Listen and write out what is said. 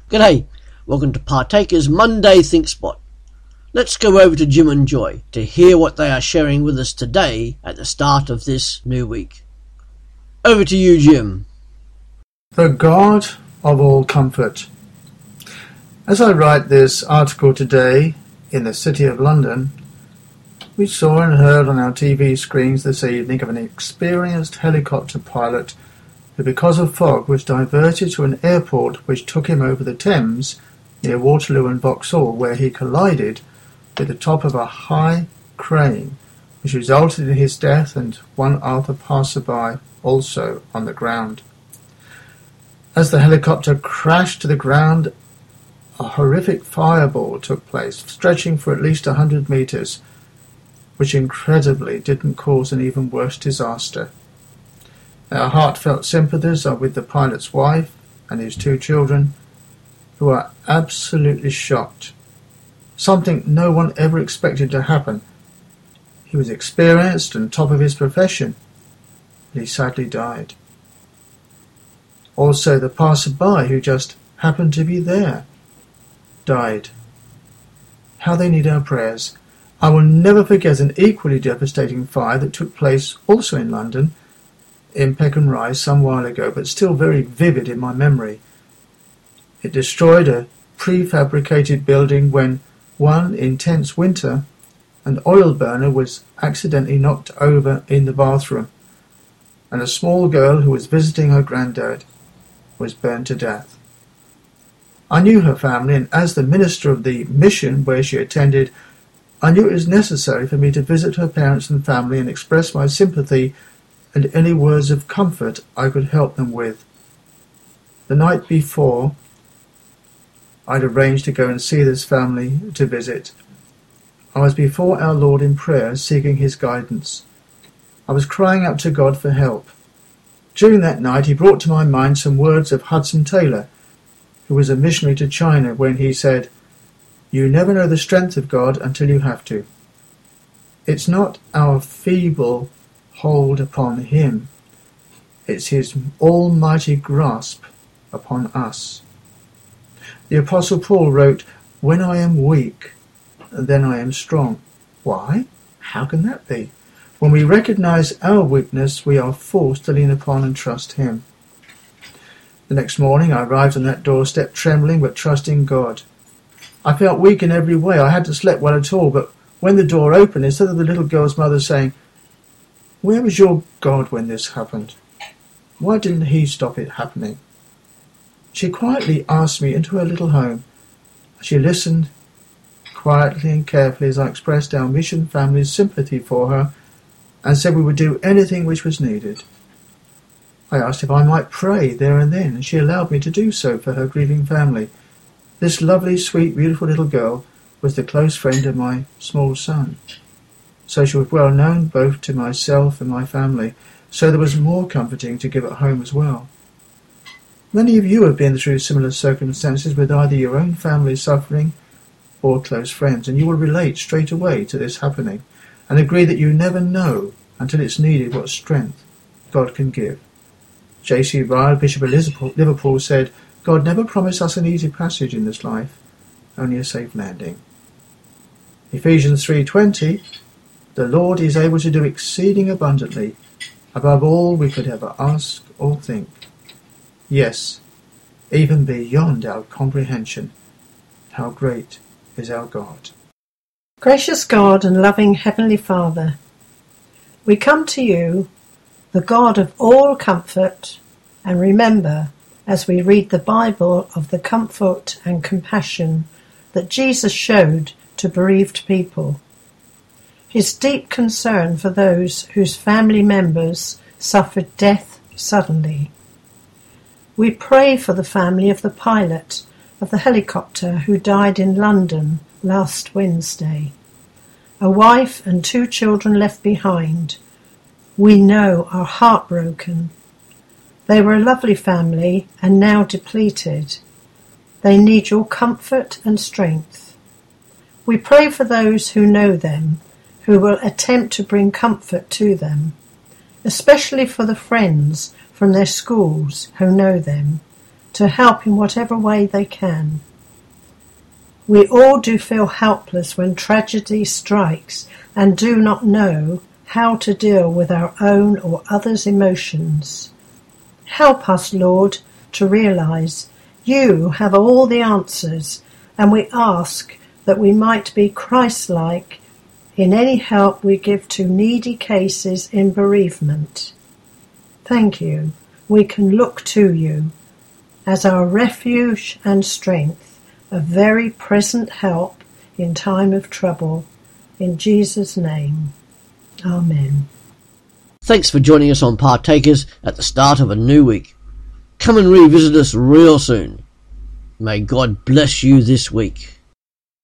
G'day, welcome to Partaker's Monday Think Spot. Let's go over to Jim and Joy to hear what they are sharing with us today at the start of this new week. Over to you, Jim. The God of all comfort. As I write this article today in the City of London, we saw and heard on our TV screens this evening of an experienced helicopter pilot who, because of fog, was diverted to an airport which took him over the Thames near Waterloo and Vauxhall, where he collided with the top of a high crane, which resulted in his death and one other passerby also on the ground. As the helicopter crashed to the ground, a horrific fireball took place, stretching for at least 100 metres, which incredibly didn't cause an even worse disaster. Our heartfelt sympathies are with the pilot's wife and his 2 children, who are absolutely shocked. Something no one ever expected to happen. He was experienced and top of his profession, but he sadly died. Also, the passer-by, who just happened to be there, died. How they need our prayers. I will never forget an equally devastating fire that took place also in London, in Peckham Rise some while ago, but still very vivid in my memory. It destroyed a prefabricated building when, one intense winter, an oil burner was accidentally knocked over in the bathroom, and a small girl who was visiting her granddad was burned to death. I knew her family, and as the minister of the mission where she attended, I knew it was necessary for me to visit her parents and family and express my sympathy and any words of comfort I could help them with. The night before, I'd arranged to go and see this family to visit. I was before our Lord in prayer, seeking his guidance. I was crying out to God for help. During that night, he brought to my mind some words of Hudson Taylor, who was a missionary to China, when he said, "You never know the strength of God until you have to. It's not our feeble hold upon him. It's his almighty grasp upon us." The Apostle Paul wrote, "When I am weak, then I am strong." Why? How can that be? When we recognize our weakness, we are forced to lean upon and trust him. The next morning I arrived on that doorstep, trembling but trusting God. I felt weak in every way. I hadn't slept well at all, but when the door opened, instead of the little girl's mother saying, "Where was your God when this happened? Why didn't he stop it happening?" she quietly asked me into her little home. She listened quietly and carefully as I expressed our mission family's sympathy for her and said we would do anything which was needed. I asked if I might pray there and then, and she allowed me to do so for her grieving family. This lovely, sweet, beautiful little girl was the close friend of my small son, so she was well known both to myself and my family, so there was more comforting to give at home as well. Many of you have been through similar circumstances with either your own family suffering or close friends, and you will relate straight away to this happening and agree that you never know until it's needed what strength God can give. J.C. Ryle, Bishop of Liverpool, said, "God never promised us an easy passage in this life, only a safe landing." Ephesians 3:20, "The Lord is able to do exceeding abundantly, above all we could ever ask or think." Yes, even beyond our comprehension. How great is our God. Gracious God and loving Heavenly Father, we come to you, the God of all comfort, and remember, as we read the Bible, of the comfort and compassion that Jesus showed to bereaved people. His deep concern for those whose family members suffered death suddenly. We pray for the family of the pilot of the helicopter who died in London last Wednesday. A wife and 2 children left behind, we know, are heartbroken. They were a lovely family and now depleted. They need your comfort and strength. We pray for those who know them, who will attempt to bring comfort to them, especially for the friends from their schools who know them, to help in whatever way they can. We all do feel helpless when tragedy strikes and do not know how to deal with our own or others' emotions. Help us, Lord, to realize you have all the answers, and we ask that we might be Christ-like in any help we give to needy cases in bereavement. Thank you. We can look to you as our refuge and strength, a very present help in time of trouble. In Jesus' name, Amen. Thanks for joining us on Partakers at the start of a new week. Come and revisit us real soon. May God bless you this week.